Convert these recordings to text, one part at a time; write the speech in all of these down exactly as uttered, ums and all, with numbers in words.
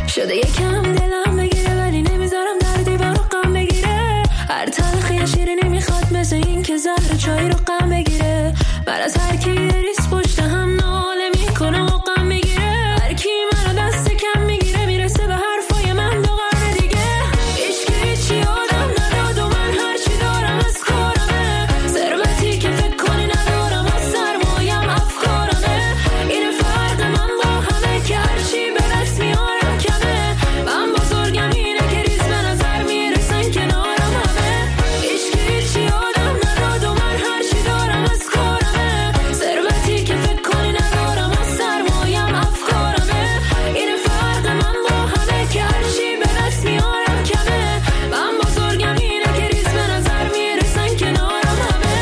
شده یکم دلم بگیره ولی نمیذارم در دیوار رو غم بگیره. هر تلخی شیرینی میخواد مثل این که زهر چای رو غم بگیره. من از هر کی ریس پشت هم ناله میکنه و غم میگیره. هر کی منو دست کم میگیره میرسه به حرفای من دو قرن دیگه. عشقی چی آدم نداد و من هر چی دارم از کارمه. ثروتی که فکر کنی ندارم و سرمایم افکارمه. این فرق من با همه که هر چی به دست میارم کمه. من بزرگم اینه که ریز به نظر میرسن کنارم همه. عشقی چی آدم نداد و من هر چی دارم از کارمه. ثروتی که فکر کنی ندارم و سرمایم افکارمه. این فرق من با همه که هر چی به دست میارم کمه. من بزرگم اینه که ریز به نظر میرسن کنارم همه.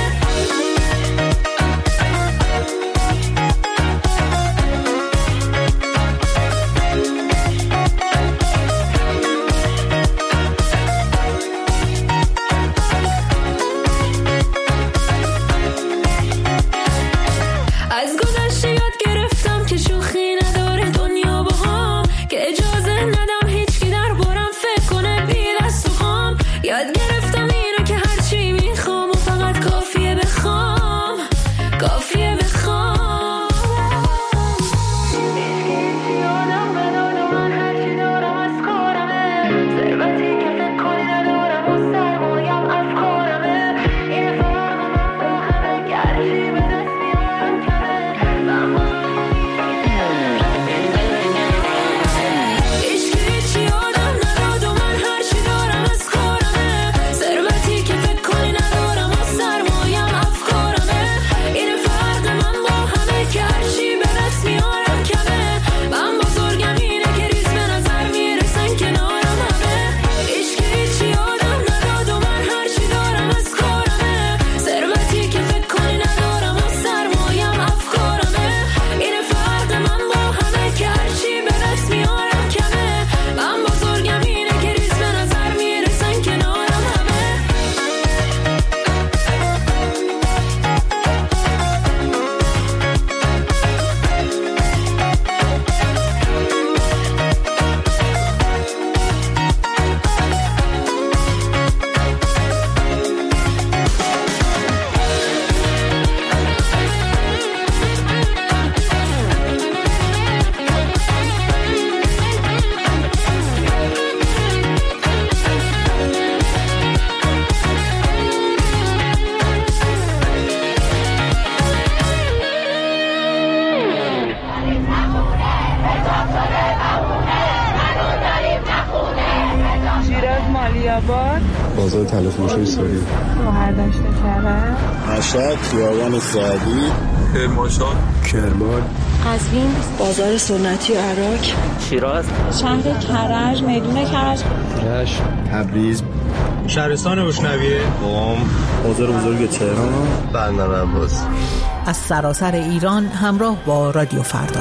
از گذشته یاد گرفتم که شوخی نداره دنیا با هم. که اجازه ندم هیچکی در بارم فکر کنه بی دست و خام. یاد گرفتم اینو که هرچی میخوام و فقط کافیه بخوام. کافیه بخوام. هیچی آدم نداد و من هرچی دارم از کارمه. ثروتی که فکر کنی ندارم و سرمایم افکارمه. این فرق من با همه که هرچی به دست میارم کمه. من عشقی چی آدم نداد و من هرچی دارم از کارمه. ثروتی که فکر کنی ندارم و سرمایم افکارمه. این فرق من با همه که هرچی به دست میارم کمه. من بزرگم اینه که ریز به نظر میرسن کنارم همه. عشقی چی آدم نداد و من هرچی دارم از کارمه. ثروتی که فکر کنی ندارم و سرمایم افکارمه. این فرق من با همه که هرچی به دست میارم کمه. من بزرگم اینه که ریز به نظر میرسن کنارم همه. شیراز مالیاباد، بازار طلا فروشی سوری، مهرداشت کرد، مشهد، خیابان سعدی، کرمانشاه، کرمان، قزوین، بازار سنتی و عراق، شیراز، شهر کرج، میدون کرج، رشت، تبریز، شهرستان بشنویه، قم، بازار بزرگ تهران، بندر عباس. از سراسر ایران همراه با رادیو فردا.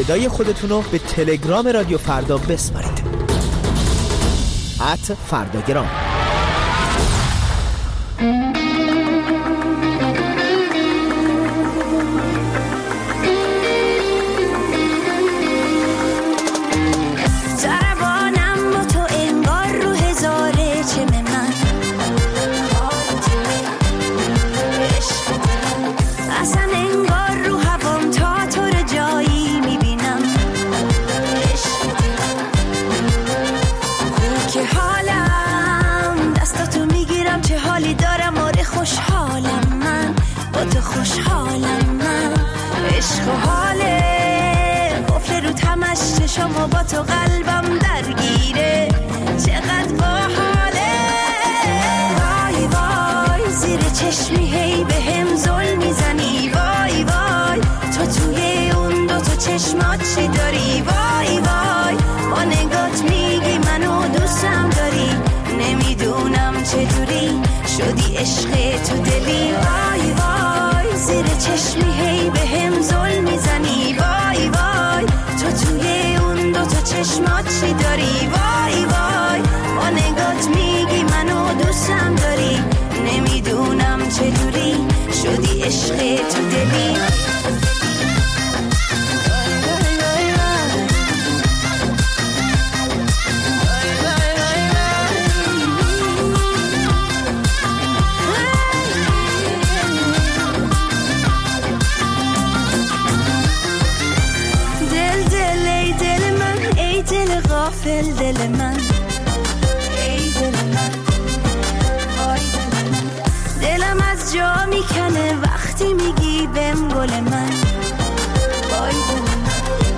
صدای خودتون رو به تلگرام رادیو فردا بسپارید. ات فرداگرام. شما با تو قلبم درگیره، چقدر باحاله. وای وای زیر چشمی هی به هم زل میزنی، وای وای تو توی اون دو تا چشمات چی داری، وای وای با نگات میگی منو دوستم داری، نمیدونم چطوری شدی عشق تو دلی. وای وای زیر چشمی هی به هم زل میزنی، وای وای تو توی اون دو تا چشمات چی داری، وای وای با نگات میگی منو دوستم داری، نمیدونم چطوری شدی عشق تو دلی. دل غافل دل من، ای دل من، آی دل من، دلم از جا میکنه وقتی میگی بهم گل من، آی دل من.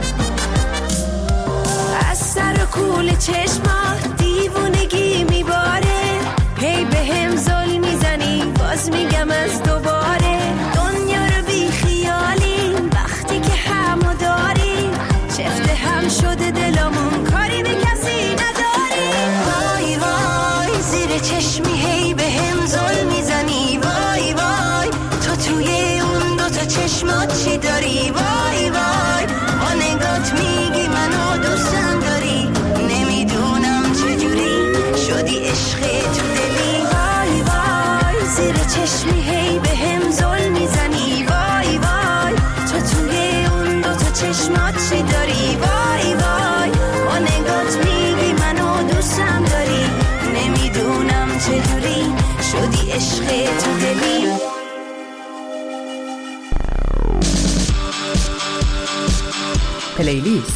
از سر و کول چشمات دیوونگی میباره، هی بهم زل میزنی باز میگم از دوباره، دنیا رو بی خیالی وقتی که همو داری، چفت هم شده دلمون کاری به کسی نداری. وای وای زیر چشمی هی به هم زل میزنی، وای وای تو توی اون دو تا چشمات چی داری، وای وای با نگات میگی منو دوستم داری، نمیدونم چجوری شدی عشق تو دلی. وای وای زیر چشمی هی به هم زل میزنی، وای وای تو توی اون دو تا چشمات چی داری، وای وای با نگات میگی منو دوستم داری، نمیدونم چجوری شدی عشق تو دلی. پلیلیست.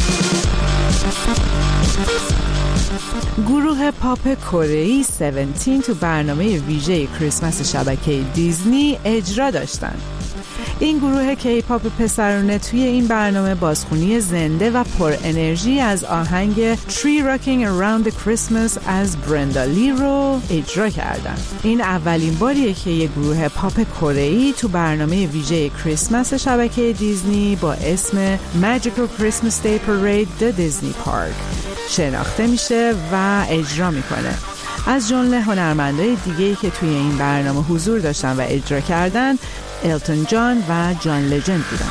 گروه پاپ کره‌ای هفده تو برنامه ویژه کریسمس شبکه دیزنی اجرا داشتن. این گروه کی-پاپ پسرانه توی این برنامه بازخونی زنده و پر انرژی از آهنگ Tree Rocking Around the Christmas از برندا لی رو اجرا کردن. این اولین باریه که یک گروه پاپ کره‌ای تو برنامه ویژه کریسمس شبکه دیزنی با اسم Magical Christmas Day Parade The Disney Park شناخته میشه و اجرا میکنه. از جمله هنرمندای دیگه‌ای که توی این برنامه حضور داشتن و اجرا کردن التون جان و جان لجند بودن.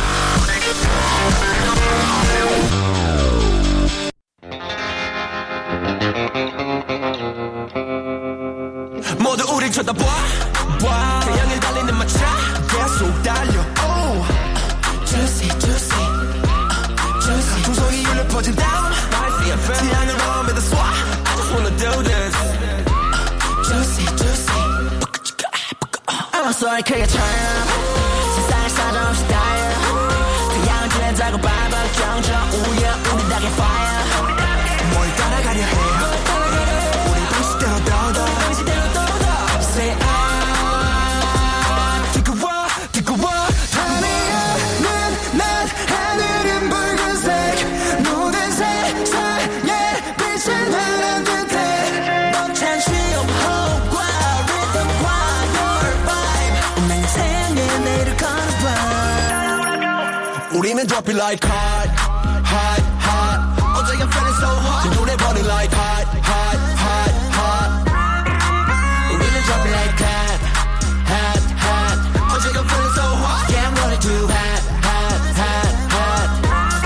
모두 우릴 쳐다봐 태양을 달리는 마차 계속 달려 Juicy juicy juicy 풍속이 울려 퍼진 down 태양을 오면 더 쏴 I just wanna do this Juicy juicy 알았어 크게 차야 세상에 사정없이 달려 태양은 진다고 밟아 정적 우려 우리 닭의 fire 뭘 따라가려 해 우리 방식대로 더더 Say I 뜨거워 뜨거워 하늘은 난 하늘은 붉은색 모든 세상에 빛을 발한 듯해 벅찬 쉼호흡과 리듬과 your vibe 난 생에 내를 걸어봐 우리는 drop it like hot hot hot 어제가 feeling so hot 지금 노래 burning like hot hot hot hot Drop it like hot, hot, hot. 어제가 feeling so hot. Yeah, I'm running too hot, hot, hot, hot.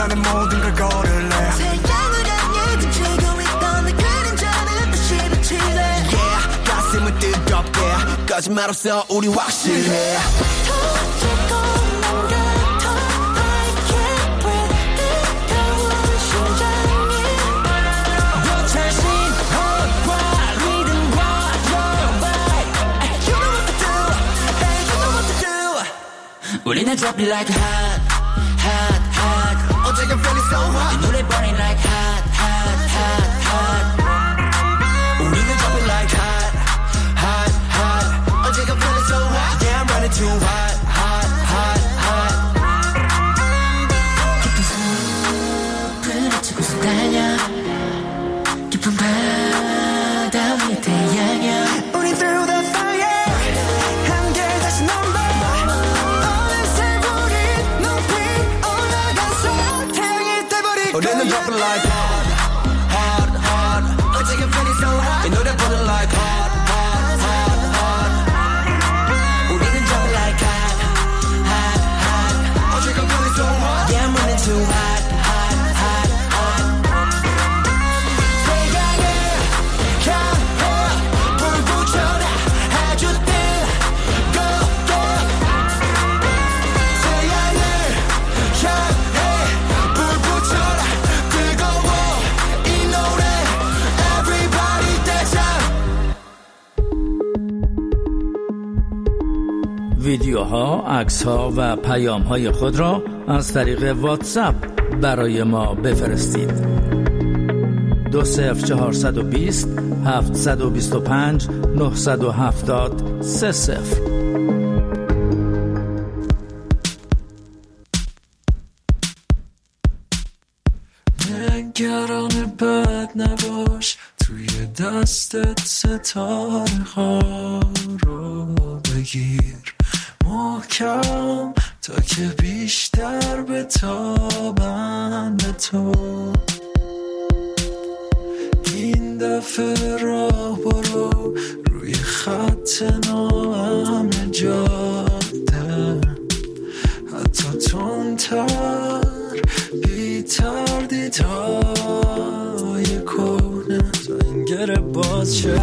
나는 모든 걸 고를래 태양을 향해 등지고 있던 내 그림자는 다시 비칠래 Yeah 가슴은 뜨겁게 거짓말 없어 우리 확실해 우리는 drop it like hot, hot, hot. 어제가 feeling so hot. 이 노래 burning like hot, hot, hot, hot. 우리는 drop it like hot, hot, hot. 어제가 feeling so hot. Yeah, I'm running too hot, hot, hot, hot. 깊은 숲을 치고서 달려 깊은 바다 위에 태양이야. 우리 through the fire. 함께 다시 넘버. 우리는 drop it like hot, hot, hot. 어제가 feeling so hot. 이 노래 burning like hot, hot, hot, hot. 우리는 drop it like hot, hot, hot. 어제가 feeling so hot. Yeah, I'm running too hot, hot, hot, hot. 태양을 향해 불 붙여라 아주 뜨겁게 태양을 향해 불 붙여라 ویدیوها، عکس‌ها و پیام‌های خود را از طریق واتساپ برای ما بفرستید. دو صفر چهارصد و بیست هفتصد و بیست و پنج نهصد و هفتاد سه صفر. نگران بد نباش توی دستت ستاره ها رو بگیر محکم تا که بیشتر بتابن به تو این دفعه راه برو روی خط ناامن جاده حتی تندتر بی تردیدهای کهنه تا این گره باز شه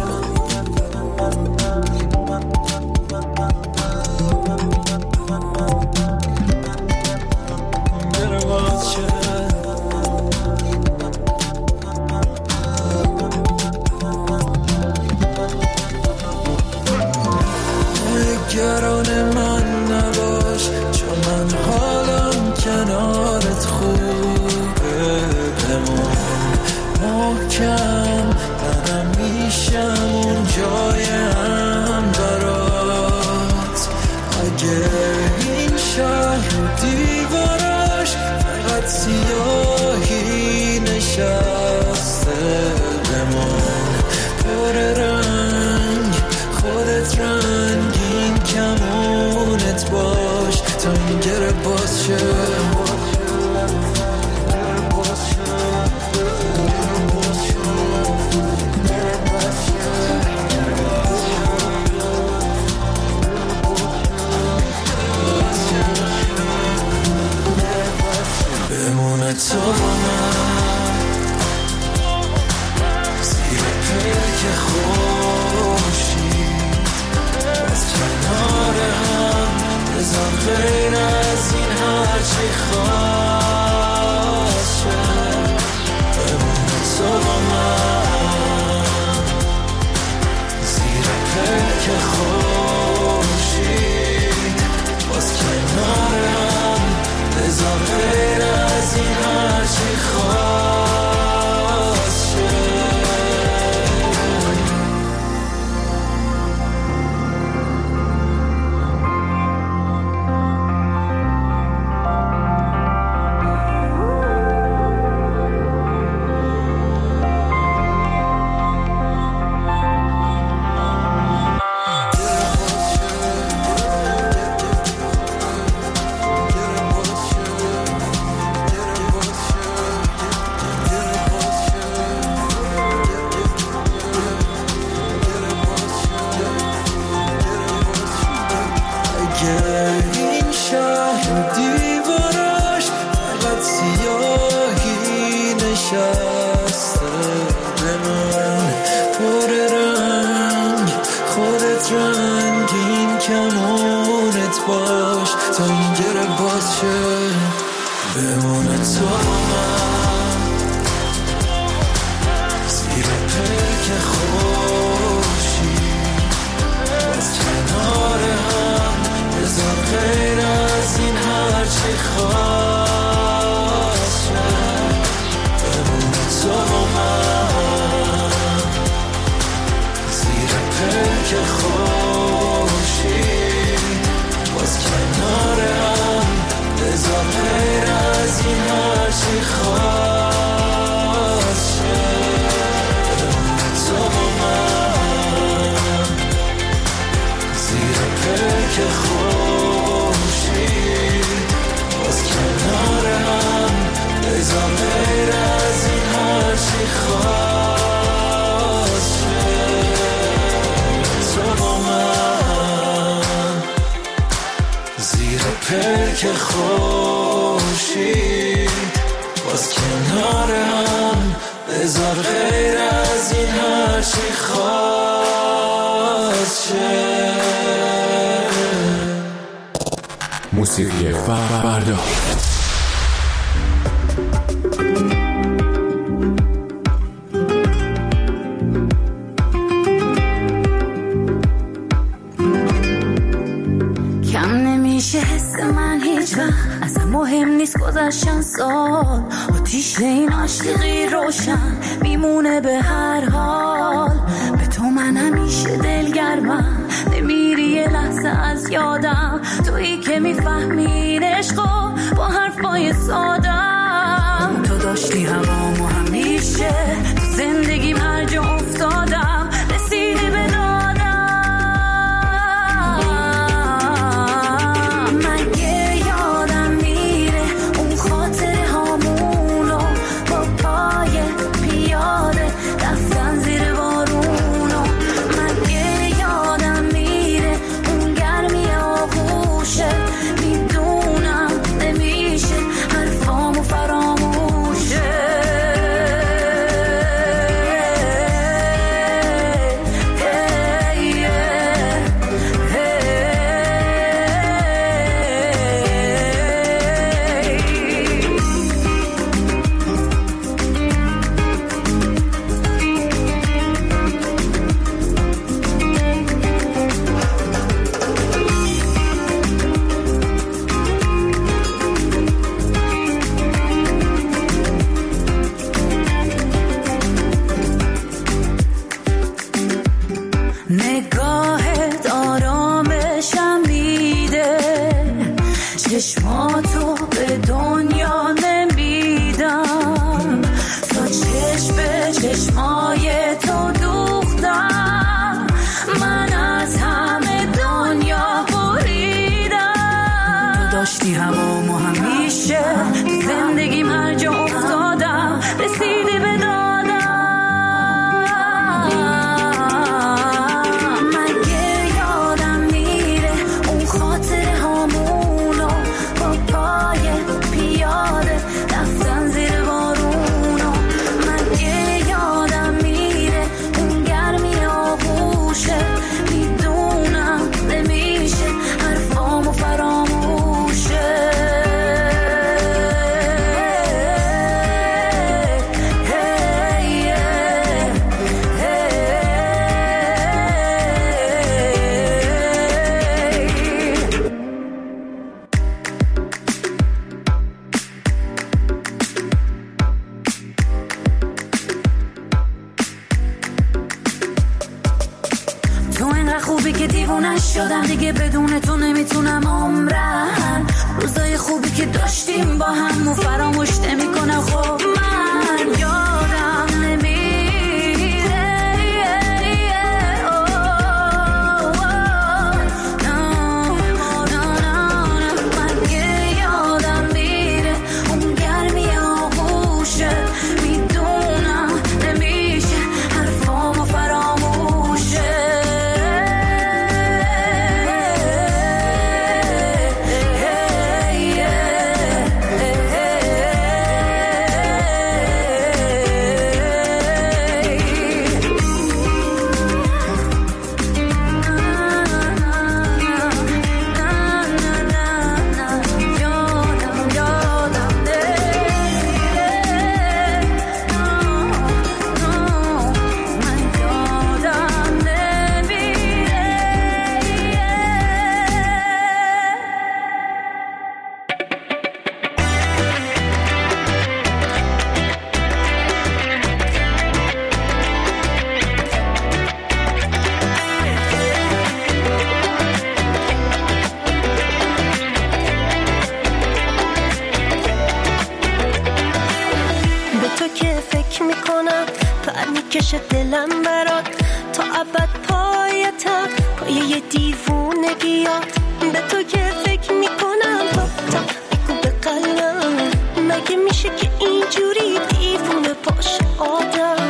نگران من نباش چون من حالم کنارت خوبه بمون محکم منم میشم اون جایم برات اگه این شهر و دیوارش فقط سیاهی نشسته بمون پر رنگ خودت رنگین کمونت باش تا این گره باز شه بمونه تو با من زیر پلک خورشید باز کنار هم بزن غیر از این هرچی خواست شد بمونه تو با من زیر پلک خورشید باز کنار هم بزن غیر از این هرچی خواست سیاهی نشسته به من پر رنگ خودت رنگین کمونت باش تا این گره باز شه بمونه تو من زیر پلک خوشی باز کنار هم بذار غیر از این هرچی خواست شه بمونه تو من زیر پلک خوشی باز کنار هم بذار غیر از این هرچی خواست شه بمونه تو من زیر پلک خوشی باز کنار هم بذار غیر از این هرچی خواست شه تو من زیر پلک خوشی باز کنار هم بذار غیر از این هرچی خواست شه موسیقی فردا کم نمیشه حس من هیچ وقت اصلا مهم نیست گذشتن سال آتیش این عاشقی روشن میمونه به هر حال به تو من همیشه دلگرمم نمیری یه لحظه از یادم تویی که میفهمی عشقو با حرفای سادم تو داشتی هوامو همیشه تو زندگیم هر جا افتادم رسیدی به دادم مگه یادم میره اون خاطره هامونو با پای پیاده رفتن زیر بارونو مگه یادم میره اون گرمی آغوشه میدونم نمیشه حرفامو فراموشه نگاهت آرامشم میده چشماتو به دنیا نمیدم تا چشم به چشمای تو دوختم من از همه دنیا بریدم تو داشتی هوامو همیشه زندگیم هر جا افتادم رسیدی به دادم خوبی که دیوونه شدم دیگه بدون تو نمیتونم عمرم روزای خوبی که داشتیم با هم و فراموش نمیکنم خب من یادم نمیره مگه یادم میره اون گرمی آغوشه میدونم نمیشه حرفامو فراموشه میکشه دلم برات تا ابد پایتم پای یه دیوونگیات به تو که فکر میکنم تا تا بگو به قلبم مگه میشه که اینجوری دیوونه باشه آدم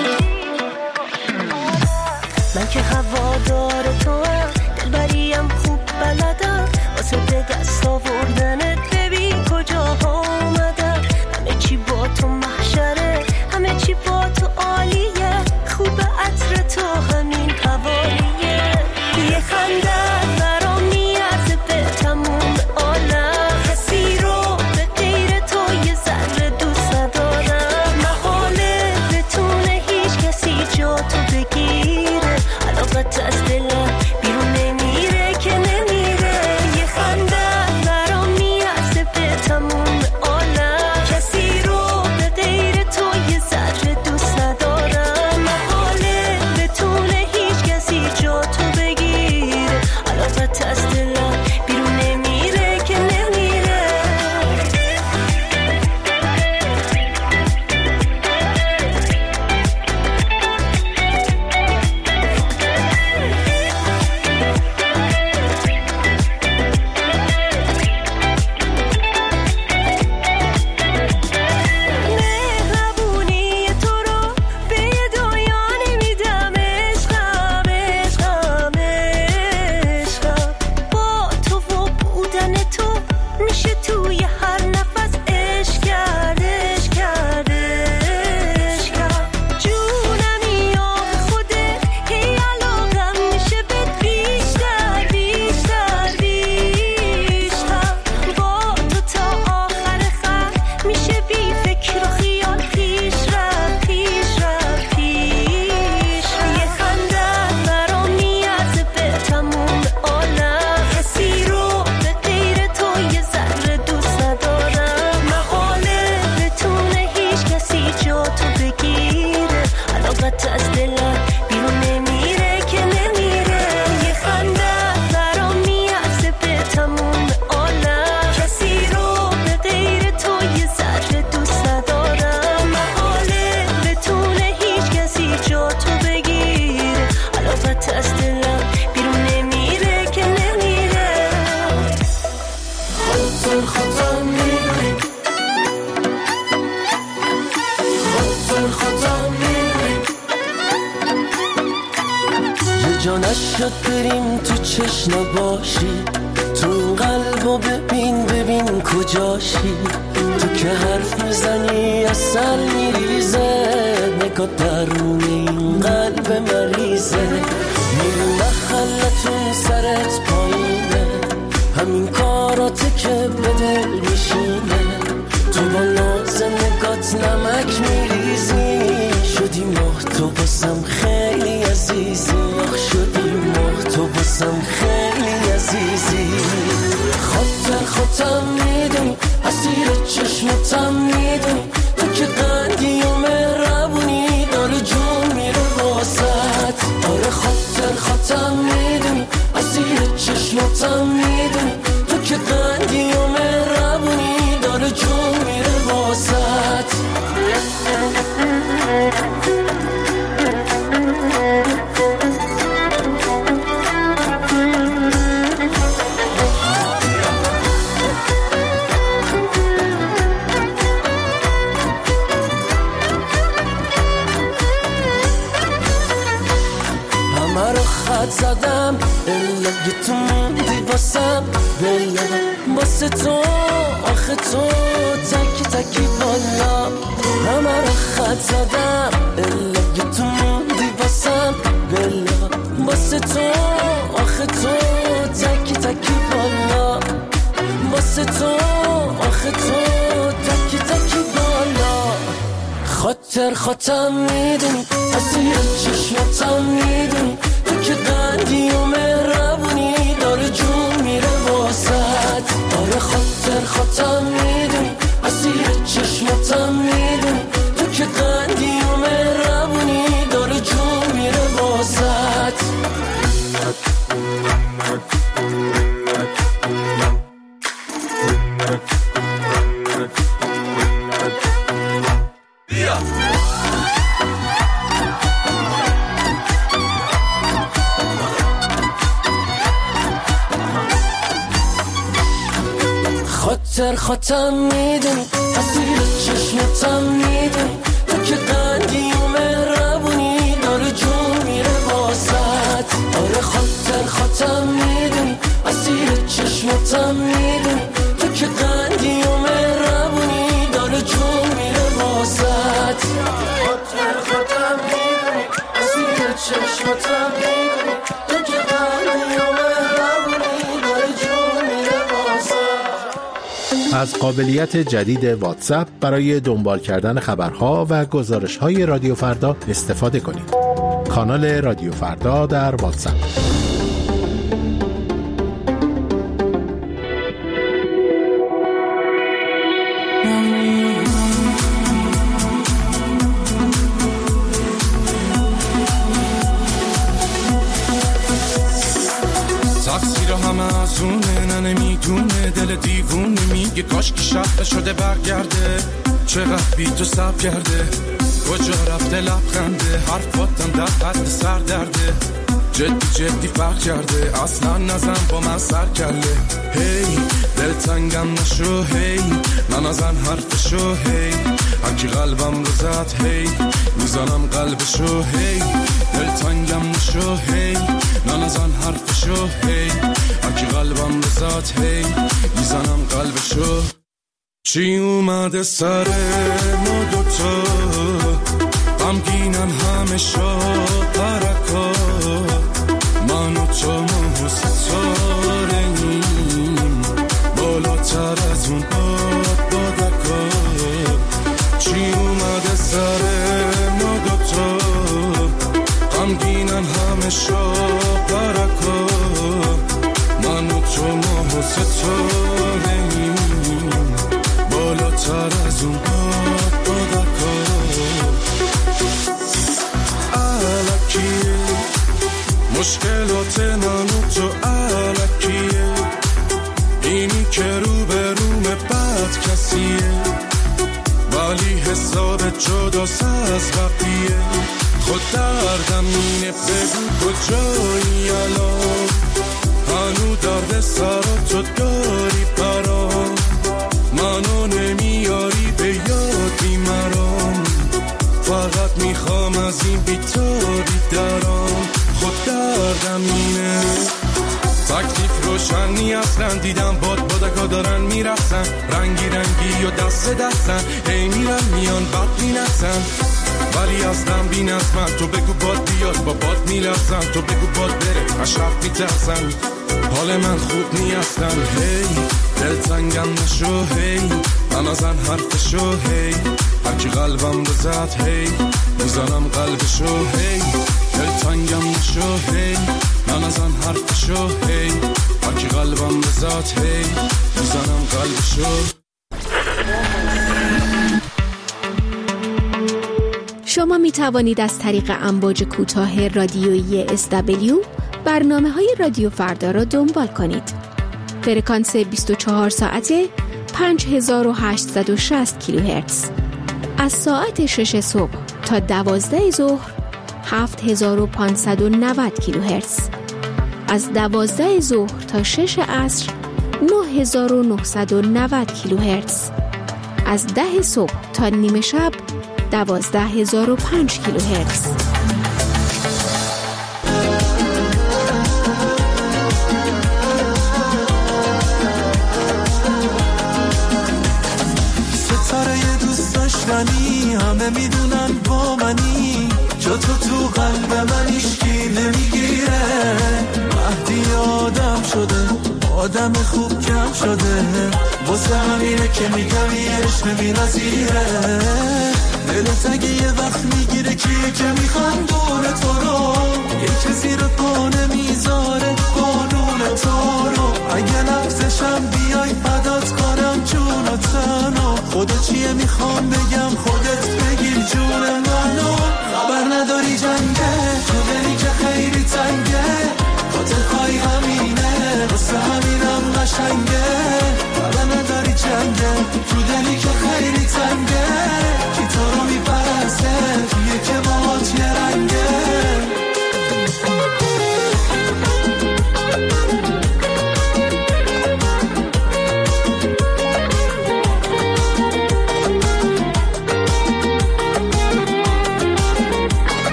من که هوادار تو هم دلبریم خوب بلدم واسه به دست آوردنت ببین کجاها اومدم همه چی با تو محشره همه چی با تو عالیه خوب عطر تو همین حوالیه یه خنده برام میارزه به تموم عالم کسی رو به غیر تو یه ذره دوست ندارم محاله بتونه هیچ کسی جا تو بگیره علاقت از دلم بیرون نمیره که نمیره یه خنده برام میارزه به تموم عالم کسی رو به غیر تو یه ذره دوست ندارم محاله بتونه هیچ کسی جا تو بگیره علاقت از دلم بیرون نمیره که نمیره مهربونی تو رو به یه دنیا نمیدم عشقم عشقم عشقم با تو و بودن تو میشه توی هر نفس عشق کرد عشق کرد عشقم جونمی آب خوده هی علاقم میشه بهت بیشتر بیشتر بیشتر با تو تا آخر خط میشه بی فکر و خیال پیش رفت پیش رفت پیش یه خنده برام میارزه به تموم عالم کسی رو به غیر تو یه ذره دوست ندارم محاله بتونه هیچ کسی جا تو بگیره علاقت از دلم بیرون نمیره که نمیره یه خنده برام میارزه به تموم عالم کسی رو به غیر تو یه ذره دوست ندارم محاله بتونه هیچ کسی جا تو بگیره علاقت از دلم بیرون نمیره که نمیره خودتون خودم میدونی خودتون خودم میدونی یه جا نشد بریم تو چشم باشی تو این قلبو ببین ببین کجاشی تو که حرف میزنی اصل میریزه نگاه درون این قلب مریضه میری محلتون سرت پایینه همین کاراته که به دل میشینه تو با ناز نگات نمک میریزی شدی ماه تو باسم خیلی عزیزی آخ شدی ماه تو باسم خیلی عزیزی خاطر خودم میدونی اسیر چشمتم میدونی تو که قندی و مهربونی داره جون میره واسط آره خاطر خودم میدونی اسیر چشمتم میدونی تو که قندی و مهربونی داره جون میره واسط همه رو خط زدم الا تو موندی واسم بله واسه تو آخه تو تکی تکی بالا همه رو خط زدم الا تو موندی واسم بله واسه تو آخه تو تکی تکی بالا واسه تو آخه تو تکی تکی بالا خاطر خودم میدونی اسیر چشمتم میدونی تو که قندی و مهربونی داره جون میره واسط آره خاطر خودم میدونی اسیر چشمتم میدونی تو که قندی و مهربونی داره جون میره واسط بیا خاطر خاطم میدونی اسیر چشمتم میدونی تو که قندی و مهربونی داره جون میره واسط آره خاطر خاطم میدونی اسیر چشمتم میدونی تو که قندی و مهربونی داره جون میره واسط خاطر خاطر میدونی اسیر چشمتم میدونی تو که قندی و مهربونی داره جون میره واسط. از قابلیت جدید واتساپ برای دنبال کردن خبرها و گزارش‌های رادیو فردا استفاده کنید. کانال رادیو فردا در واتساپ. همه از اونه نمیدونه دل دیوونه میگه کاش که شب شده برگرده چقدر بی تو سب کرده کجا رفته لبخنده حرفاتم در حد سر درده جدی جدی فرق کرده اصلا نزن با من سر کله هی دل تنگم نشو هی من ازن حرفشو هی هرکی قلبم رو زد هی میزنم قلبشو هی دل تنگم نشو هی من ازن حرفشو هی هرکی قلبم رو زد هی میزنم قلبشو چی اومده سر ما دوتا غمگینم همه شا پرکا من و تو ما ستاره‌ایم بالاتر از اون باد بادکا چی اومده سر ما دوتا غمگینم همه شا پرکا من و تو ما ستاره‌ایم بالاتر از اون باد بادکا الکیه مشکلات من و تو الکیه اینی که رو به روم بد کسیه ولی حساب جداست از بقیه خود دردم اینه بگو کجایی الان هنو درد سر تو داری برام منو نمیاری به یادی مرام فقط میخوام از این بیتابی درام خود دردم اینه تکلیف روشنی اصلا دیدم باد بادکا دارن میرسن رنگی رنگی و دست دستن هی میرن میان بد مینسن ولی اصلا بین از من تو بگو باد بیاد با باد میلرزن تو بگو باد بره اشرف میترسن حال من خوب نی اصلا هی دل تنگم نشو هی من ازن حرفشو هی هرکی قلبم رو زد هی میزنم قلبشو هی دل تنگم نشو هی من ازن حرفشو هی هرکی قلبم رو زد هی میزنم قلبشو. شما می توانید از طریق امواج کوتاه رادیویی اس دبلیو برنامه های رادیو فردا را دنبال کنید. فرکانس بیست و چهار ساعته پنج هزار و هشتصد و شصت کیلوهرتز. از ساعت شش صبح تا دوازده ظهر هفت هزار و پانصد و نود کیلوهرتز. از دوازده ظهر تا شش عصر نه هزار و نهصد و نود کیلوهرتز. از ده صبح تا نیمه شب دوازده هزار و پنج کیلوهرتز. ستاره دوست داشتنی همه میدونن با منی جا تو تو قلب من هیچکی نمیگیره مهدی آدم شده آدم خوب کم شده واسه همینه که میگم یه عشق بی‌نظیره دلت اگه یه وقت میگیره کیه که میخندونه تو رو یه کسی رو پانه میذاره قانون تو رو اگه لفظشم بیای فدات کنم جون و تنو خدا چیه میخوام بگم خودت بگیر جون منو خبر نداری جنگه تو دلی که خیلی تنگه خاطر خواهی همینه واسه همینم قشنگه خبر نداری جنگه تو دلی که خیلی تنگه کی تو رو میپرسته توی که باهات یه رنگه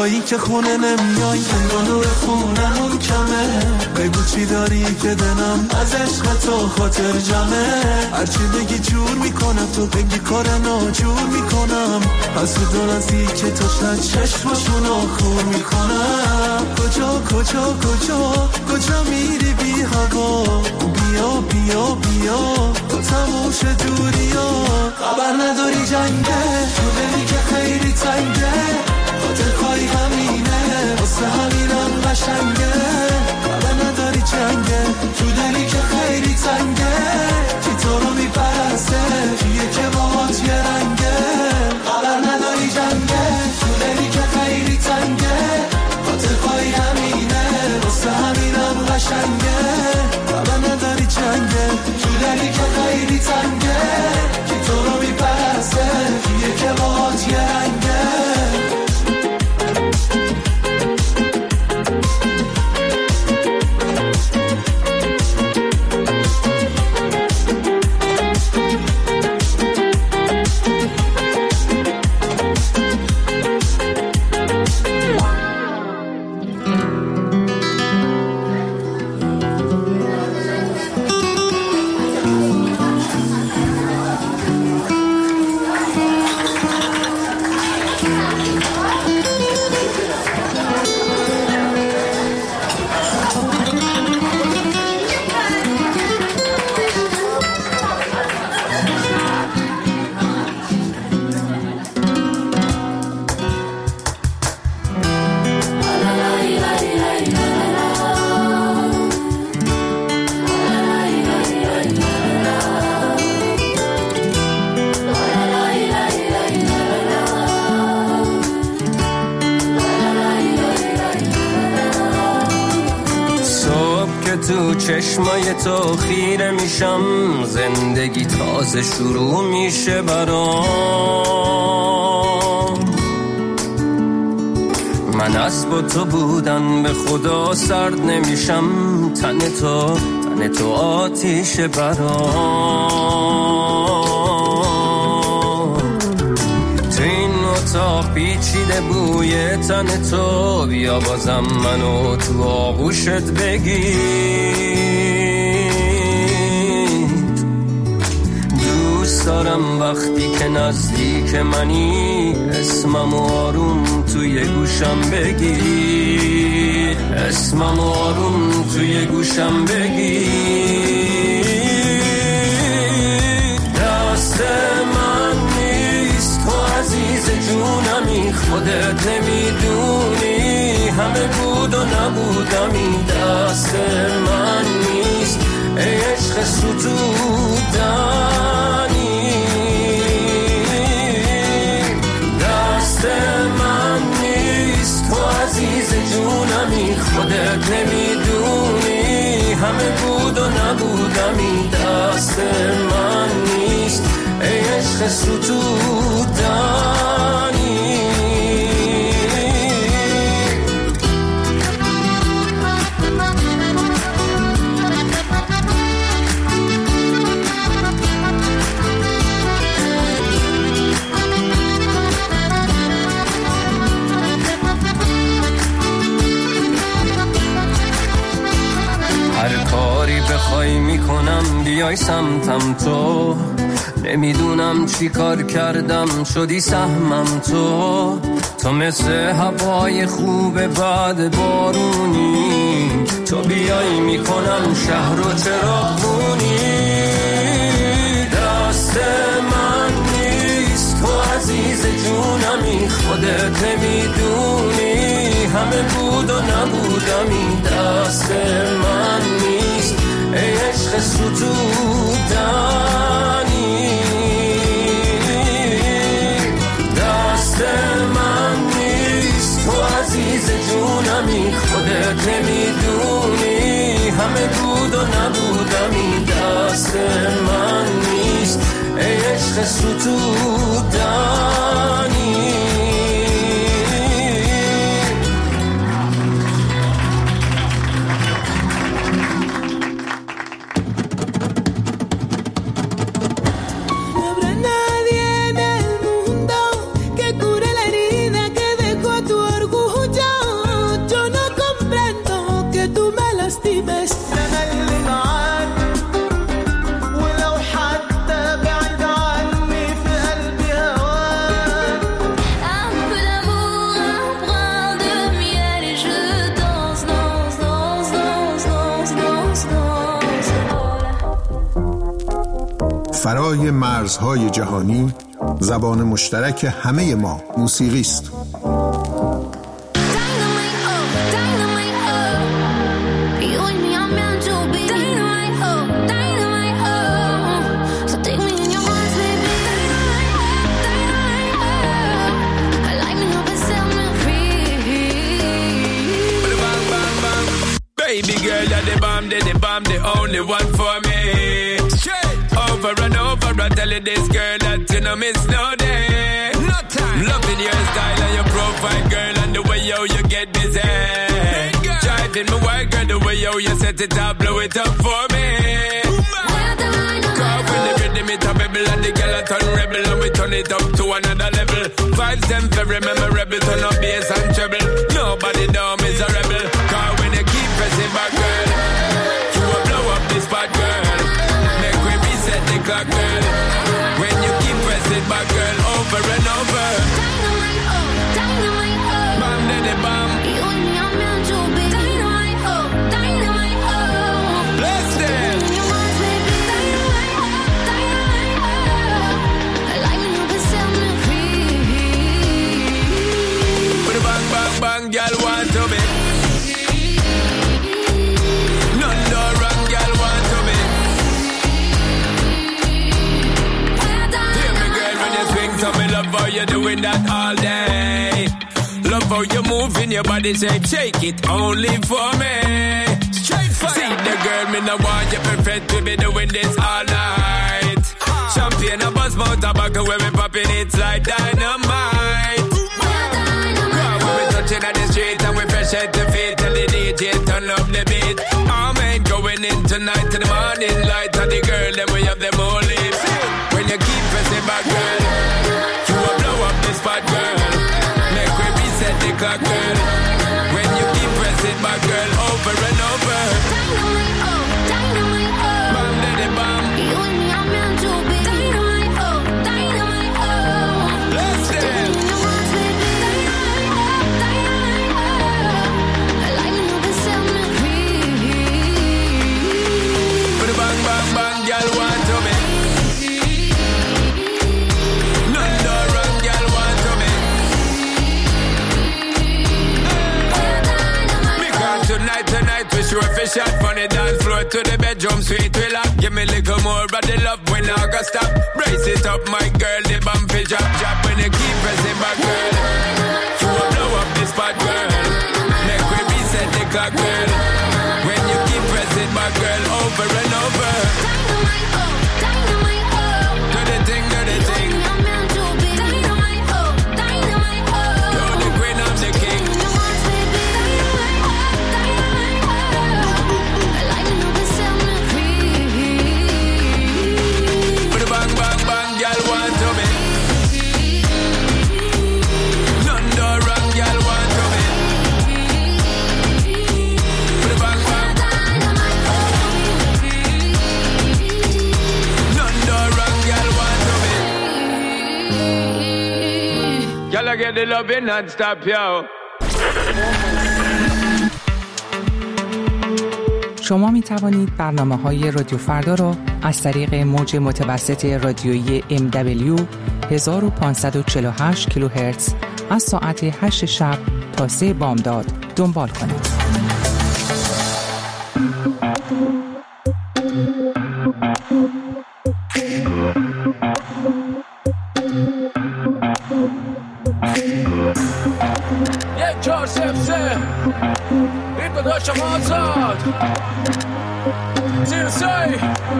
تویی که خونه نمیای زندانو به خونمون کمه بگو چی داری که دلم از عشق تو خاطر جمعه هرچی بگی جور میکنم تو بگی کار ناجور میکنم از تو دو نزدیک که تو شد چشمشونو خور میکنم کجا کجا کجا کجا میری بی هوا بیا بیا بیا تو تموش دوری ها خبر نداری جنگه تو دلی که خیلی تنگه خاطر خواهی همینه واسه همینم قشنگه خبر نداری جنگه تو دلی که خیلی تنگه کی تو رو میپرسته کیه که باهات یه رنگه خبر نداری جنگه تو دلی که خیلی تنگه خاطر خواهی همینه واسه همینم قشنگه خبر نداری جنگه تو دلی که خیلی تنگه کی تو رو میپرسته کیه که باهات یه رنگه تو چشمای تو خیره میشم زندگی تازه شروع میشه برام من از با تو بودن به خدا سرد نمیشم تن تو تن تو آتیش برام تو این اتاق پیچیده بوی تن تو بیا بازم منو تو آغوشت بگیر دوست دارم وقتی که نزدیک منی اسمم آروم توی گوشم بگیر اسمم آروم توی گوشم بگیر دست من نیست تو عزیز جونمی خودت نمیدونی همه بود و نبودمی دست من نیست ای عشق ستودنی دست من نیست تو عزیز جونمی خودت نمیدونی همه بود و نبودمی دست من نیست ای عشق ستودنی بخوای میکنم بیای سمتم تو نمیدونم چی کار کردم شدی سهمم تو تو مثل هوای خوب بعد بارونی تو بیای میکنم شهر و چراغونی دست من نیست تو عزیز جونمی خودت نمیدونی همه بود و نبودمی دست من نیست ای عشق ستودنی دست من نیست تو عزیز جونمی خودت نمیدونی همه بود و نبودمی دست من نیست ای عشق ستودنی Nadie en el mundo que cure la herida que dejó tu orgullo. فرای مرزهای جهانی زبان مشترک همه ما موسیقی است. Baby girl, you're the bomb, the the bomb, the only one for me. Straight over and over, I tell you this girl that you know miss no day. No time. Loving your style and your profile, girl, and the way yo you get busy. Hey, driving me wild, girl, the way yo you set it up, blow it up for me. Cause when the rhythm it a bubble and the girl a turn rebel and we turn it up to another level. Vibes them very memorable, turn up bass and treble. Nobody down is a rebel. Cause when you keep pressing back, girl, you will blow up this spot, girl. Make we reset the clock, girl. When you keep pressing back, girl, over and over. Dynamite, oh, dynamite, oh. Bomb, daddy, bomb. You and me, I'm meant to be. Dynamite, oh, dynamite, oh. Bless them. You want baby, dynamite, oh, dynamite, oh. I like me, you can set me free. Put a bang, bang, bang, girl, want to be. Love how you doing that all day. Love how you moving your body shape. Shake it only for me. Straight fire. See the girl, me no want you perfect. We be doing this all night. Ah. Champagne, a buzz, mouth, tobacco, when we popping it's like dynamite. Cause when we touching at the street and we fresh at the feet, tell the D J turn up the beat. I'm ain't going in tonight to the morning light. And the girl, then we have them all lips. When you keep pressing back, girl, spot, girl. Make we reset the clock, girl. When you keep pressing back, girl, over and over. Dynamite, oh, dynamite, oh. Bomb, daddy, bomb. You and me, I'm meant to be. Dynamite, oh, dynamite, oh. Bless them. You want baby, dynamite, oh, dynamite, oh. I like me, you can set me free. Put a bang, bang, bang, girl, want to be. Tonight, tonight, we sure fish out from the dance floor to the bedroom suite. We lock, give me a little more of the love when I go stop. Brace it up, my girl, the bump fish drop, drop. When you keep pressing back, girl, you will blow up this spot, girl. Make we reset the clock, girl. When you keep pressing back, girl, over and over. Dynamite, oh, dynamite, oh. Do the thing, do the thing. Dynamite, oh, dynamite, oh. You're the queen, I'm the king. Y'all get the loving non-stop, yo. شما می توانید برنامه‌های رادیو فردا را از طریق موج متوسط رادیویی ام دبلیو هزار و پانصد و چهل و هشت کیلوهرتز از ساعت هشت شب تا سه بامداد دنبال کنید. یک چهار سف سه این داداشم آزاد زیر سای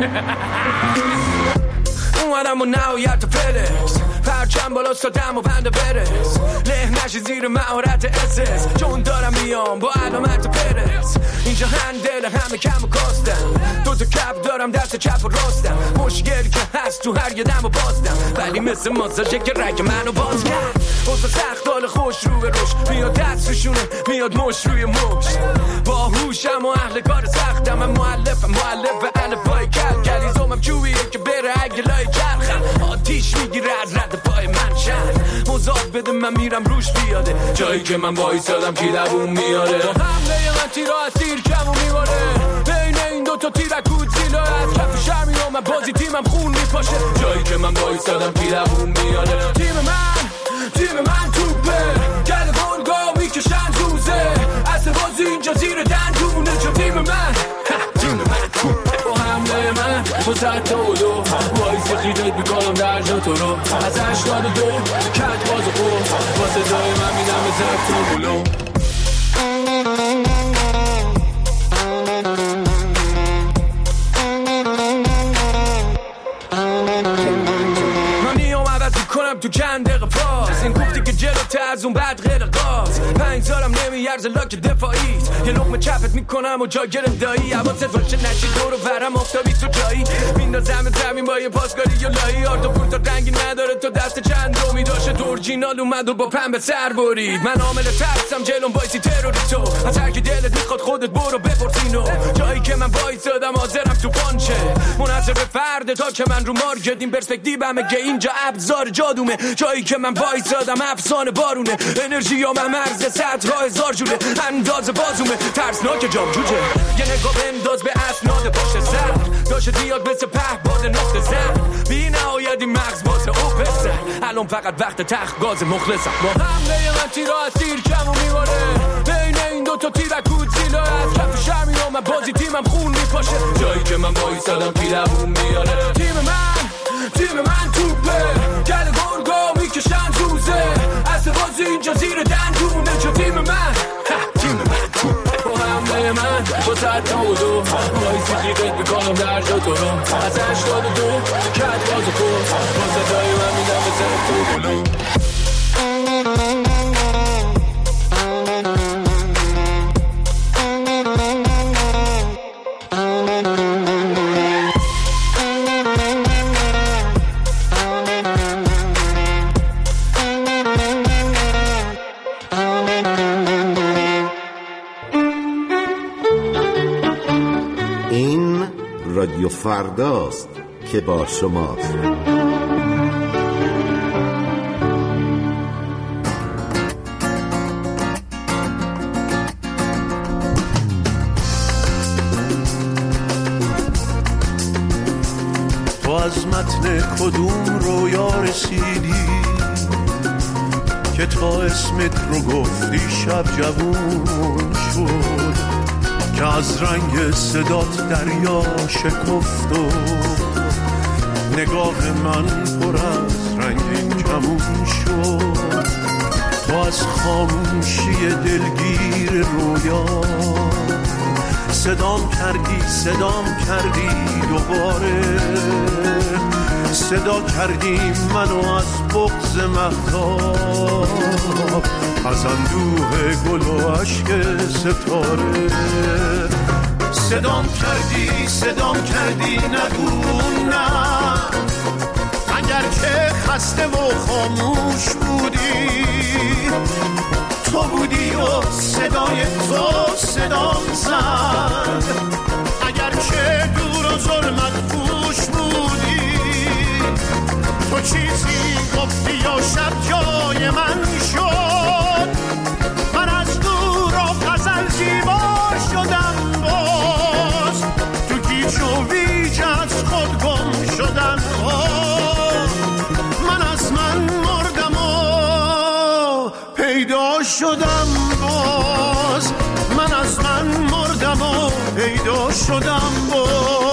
اومدم و نهایت فرس پرچم بالا سادم و پنده برس له نشی زیر مهارت اسس چون دارم میام با علامت پرس اینجا هندل همه کم و کاستم دو تا کپ دارم دست چپ و راستم مشکل که هست تو هر یه دم و بازدم ولی مثل ماساژه که رگ منو باز کرد اوزا سخت حال خوش رو به روش میاد دست روشونه میاد مش روی مش با هوشم و اهل کار سختم من مؤلفم مؤلف الفبای کل کلیزومم چوبیه که بره اگه لای چرخم آتیش میگیره از رد پای من شهر مزاد بده من میرم روش بیاده جایی که من وایسادم کی دووم میاره با حمله من تیرا از تیر کم و میباره بین این دو تا تیرک بود زیلا از کف شهر میام من بازی تیمم خون میپاشه جایی که من بایستادم پیرمون میانه تیم من تیم من توپه گل گلگاه میکشن دوزه اصل بازی اینجا زیر دندونه چون تیم من تیم من توپه با حمله من با صد تا و دو بایستی خیلیت میکنم در جا تو رو از هشتاد و دو کت باز و خود با صدای من میدم به زد تو بلو تو چند دقیقه پاس این گفتی که جلوته از اون بعد غیر قاس پنج سالم نمیارز لاک دفاعیت یه لقمه چپت میکنم و جا گرم دایی حواست باشه نشی دور و برم افتابی تو جایی میندازم زمین با یه پاسکاری یا لایی آرتا پورتا رنگی نداره تو دست چند دومی داشته دورجینال اومد و با پنبه سر برید من عامل ترسم جلوم بایسی تروری تو از هر کی دلت میخواد خودت برو بپرسینو جایی که من وایسادم حاضرم تو پانچه منحصر به فرد تا که من رو مارکت این پرسپکتیوم که اینجا ابزار جادو جایی که من وایسادم افسانه بارونه انرژی یا من مرز صدها هزار جوره انداز بازومه ترسناک جام جوجه یه نگاه بنداز به اسناد پشت سر داشت دیاد مثل پهباد نقطه زن بی نهایت این مغز بازه او پسر الان فقط وقت تخت گاز مخلصم با حمله من تیرا از تیر کم و میواره بین این دوتا تیرک بود زیلا از کف شهر میام من بازی تیمم خون میپاشه جایی که من وایسادم پیرمون میاره تیم من تیم من توپه گل گلگاه میکشن دوزه اصل بازی اینجا زیر دندونه چون تیم من تیم من توپه با حمله من با صد تا و دو بایستی خیلیت میکنم در جا تو رو از هشتاد و دو کت باز و خود با صدای من میدم به زد تو بلو رادیو فرداست که با شماست. تو از متن کدوم رویا رسیدی که تا اسمت رو گفتی شب جوون شد که از رنگ صدات دریا شکفت و نگاه من پر از رنگین کمون شد تو از خاموشی دلگیر رویا صدام کردی صدام کردی دوباره صدا کردی منو از بغض مهتاب از اندوه گل و عشق ستاره صدام کردی صدام کردی نگو نه اگر که خسته و خاموش بودی تو بودی و صدای تو صدام زد اگر که دور و ظلمت پوش بودی تو چیزی گفتی و شب جای من شد من از دور و غزل زیبا شدم باز تو گیج و ویج از خود گم شدم باز من از من مردم و پیدا شدم باز من از من مردم و پیدا شدم باز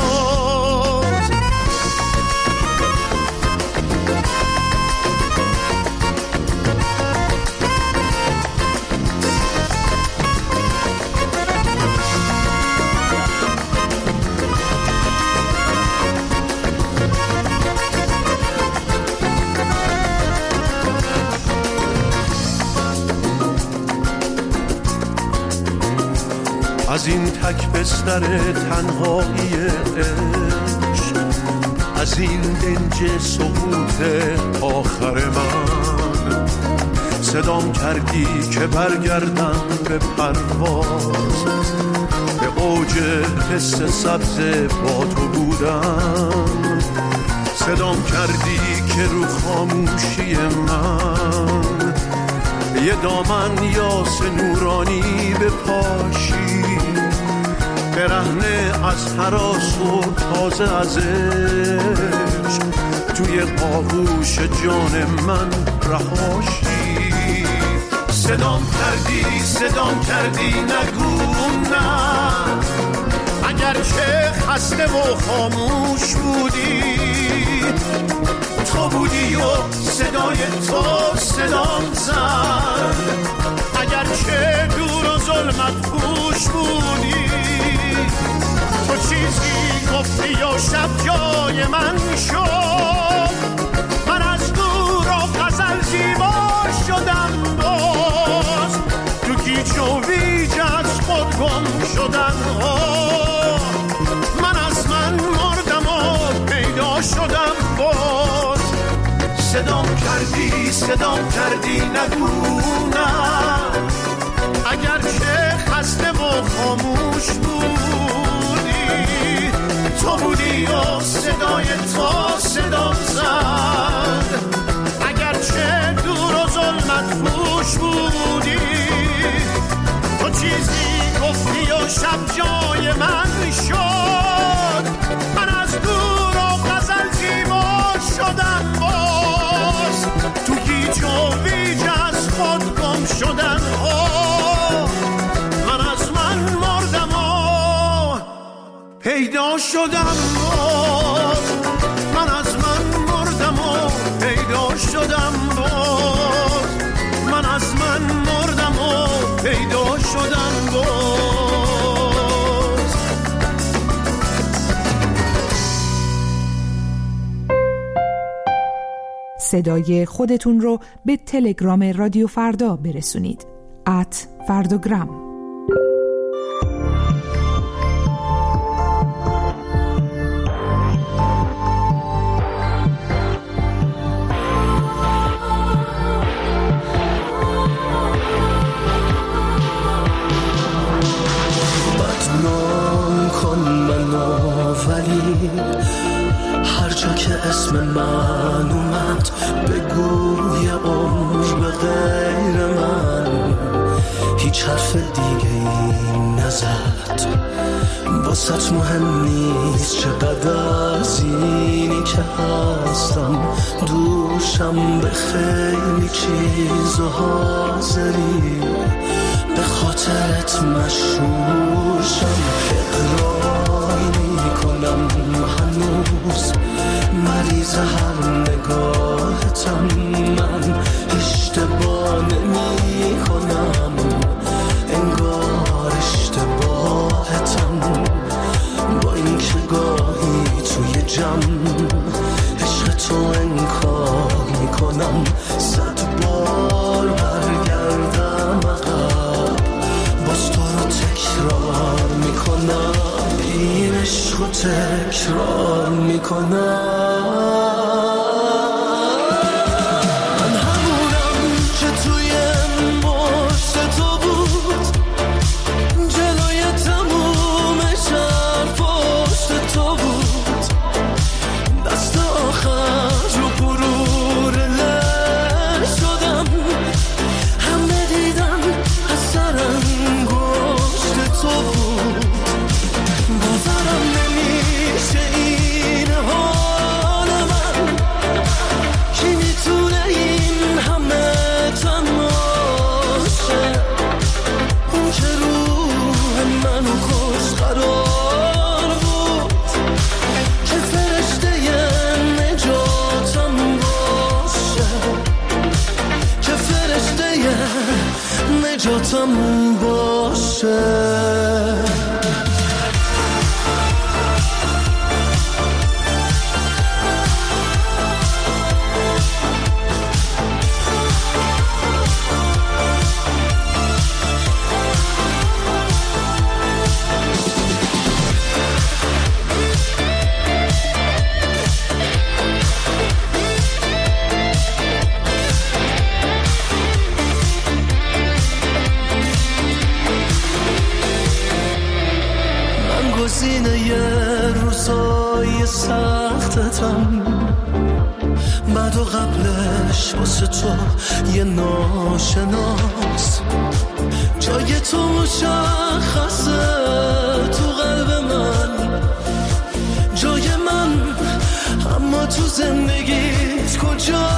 از این تک بستر تنهایی عشق از این دنج سقوط آخر من صدام کردی که برگردم به پرواز به اوج حس سبز با تو بودم صدام کردی که رو خاموشی من یه دامن یاس نورانی به پاشی برهنه از هراس و تازه از عشق، توی آغوش جان من رهاشی. صدام کردی صدام کردی نگو نه، اگر چه خسته و خاموش بودی، تو بودی و صدای تو صدام زد. اگر چه دور و ظلمت پوش بودی، تو چیزی گفتی و شب جای من شد. من از دور و غزل زیبا شدم، باز تو گیج و ویج از خود گم شدم. من از من مردم و پیدا شدم باز. صدام کردی صدام کردی نگو نه، اگر چه خسته و خاموش بودی، تو بودی و صدای تو صدام زد. اگر چه دور و ظلمت پوش بودی، تو چیزی گفتی و شب جای من شد. من از دور و غزل زیبا شدم باز، تو گیج و ویج از خود گم شدن. من از من مردم و پیدا شدم باز. من از من مردم و پیدا شدم باز. من از من مردم و پیدا شدم باز. صدای خودتون رو به تلگرام رادیو فردا برسونید. ات فردوگرام. بدنام کن منو ولی هر جا که اسم من اومد، بگوی عمر به غیر من هیچ حرف دیگه ای نزد. واسط مهم نیست چقدر از اینی که هستم، دوشم به خیلی چیز و حاضری، به خاطرت مشهورشم. اقراری میکنم هنوز مریض هر نگاهتم، من اشتباه نمی کنم، انگار اشتباهتم. با این که گاهی توی جمع عشق تو انکار میکنم، صد بار برگردم عقب، باز تو رو تکرار میکنم، این عشق رو تکرار میکنم. من همونم که توی مشت تو بود، جلوی تموم شهر پشت تو بود، دست آخر رو برور لر شدم، همه دیدن از سر انگشت تو بود. باورم نمیشه این حال من، کی میتونه این همه تنهاشه، اون که روح منو خوش قرار بود، که فرشته نجاتم باشه، که فرشته نجاتم باشه. گزینه یه روزای سختتم، بعد و قبلش واسه تو یه ناشناس، جای تو مشخصه تو من، جای من، اما تو زندگیت کجا؟